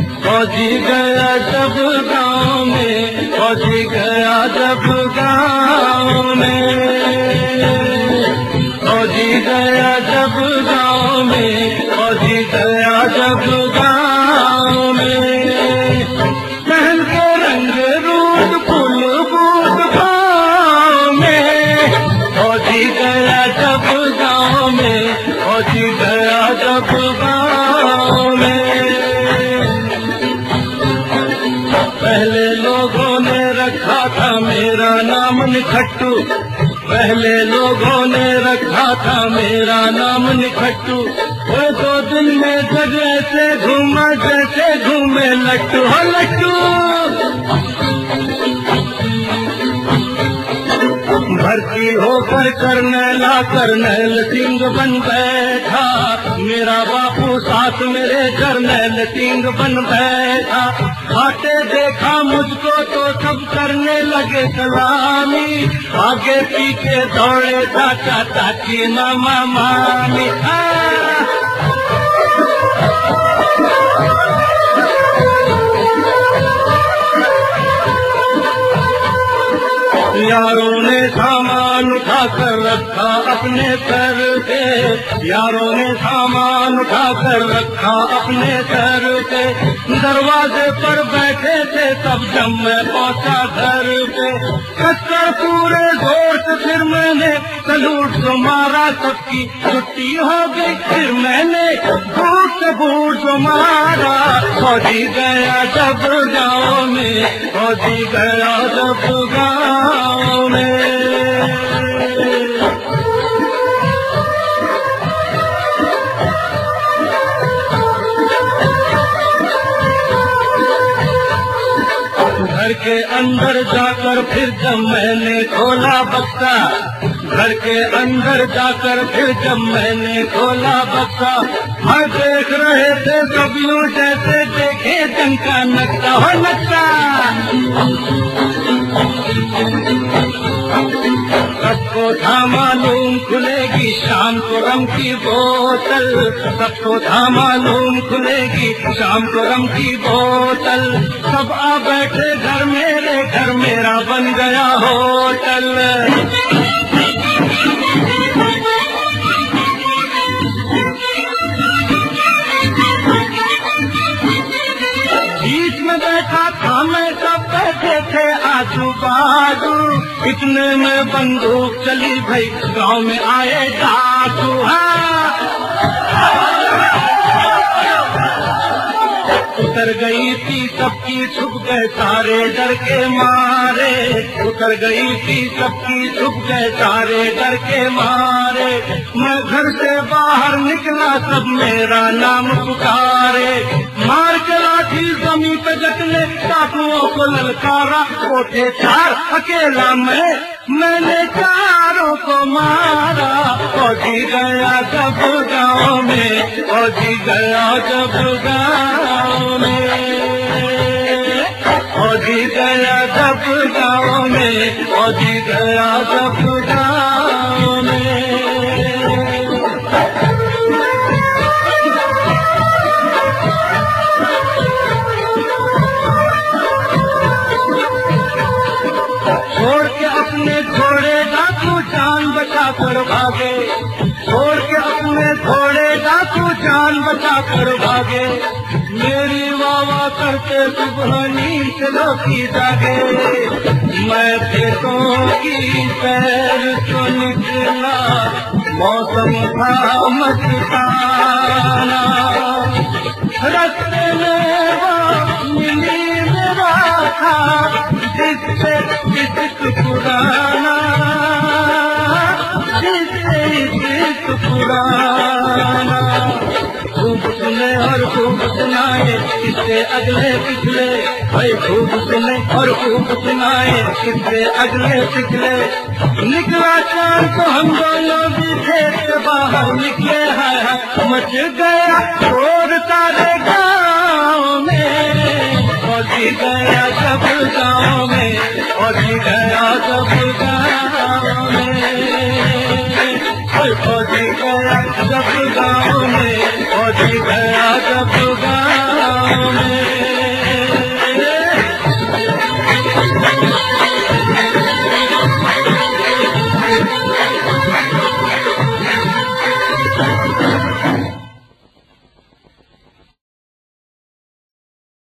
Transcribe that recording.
फौजी गया जब गाँव में, फौजी गया जब गाँव में, फौजी गया जब गाँव में, फौजी गया जब गाँव में, पहन के रंग रूप फूल बूट पाँव में, फौजी गया जब गाँव में, फौजी गया जब गाँव में। पहले लोगों ने रखा था मेरा नाम निखट्टू, पहले लोगों ने रखा था मेरा नाम निखट्टू, वो 2 दिन में जगह से घूमा जैसे घूमे लट्टू हो लट्टू। भर्ती होकर करनैल सिंह बन बैठा, मेरा बापू साथ मेरे करनैल सिंह बन बैठा। आते देखा मुझको तो सब करने लगे सलामी, आगे पीछे दौड़े चाचा चाची मामा मामी। यारों ने सामान उठा कर रखा अपने सर पे, यारों ने सामान उठा कर रखा अपने सर पे, दरवाजे पर बैठे थे सब जब मैं पहुंचा घर पे। कसकर पूरे जोर से फिर मैंने सलूट तो मारा, सबकी छुट्टी हो गई फिर मैंने बूट से बूट तो मारा। फौजी गया जब गाँव में, फौजी गया जब गाँव में। घर के अंदर जाकर फिर जब मैंने खोला बक्सा, घर के अंदर जाकर फिर जब मैंने खोला बक्सा, हाँ देख रहे थे सब यूं जैसे देखे जंग का नक्शा हो नक्शा। सबको था मालूम खुलेगी शाम को रम की बोतल, सबको था मालूम खुलेगी शाम को रम की बोतल। सब आ बैठे घर मेरे, घर मेरा बन गया होटल। बीच में बैठा था मैं, सब बैठे थे आजू बाजू, इतने में बंदूक चली भाई गांव में आए डाकू। उतर गई थी सबकी छुप गए सारे डर के मारे, उतर गई थी सबकी छुप गए सारे डर के मारे। मैं घर से बाहर निकला सब मेरा नाम पुकारे, मार के लाठी जमीन पे जटने डाकुओं को ललकारा। कोठे 4 अकेला मैंने चारों को मारा। फौजी गया जब गाँव में, फौजी गया जब गाँव में, फौजी गया जब गाँव में, फौजी गया जब गाँव में। छोड़ के अपने घोड़े डाकू जान बचा कर भागे, छोड़ के अपने घोड़े डाकू जान बचा कर भागे। मेरी वावा करते सुबह नींद से लौकी जागे, मैं खेतों की सैर तो निकला, मौसम था मस्ताना। रास्ते में वो मिली मेरा था जिससे इश्क पुराना, जिससे इश्क पुराना। खूब सुने और खूब सुनाए किससे अगले पिछले, भाई खूब सुने और खूब सुनाए किससे अगले पिछले। निकला चांद तो हम दोनों भी खेत से बाहर निकले हैं, मच गया शोर सारे गाँव में। फौजी गया जब गाँव में, फौजी गया जब गाँव में, फौजी गया जब गाँव में, फौजी गया जब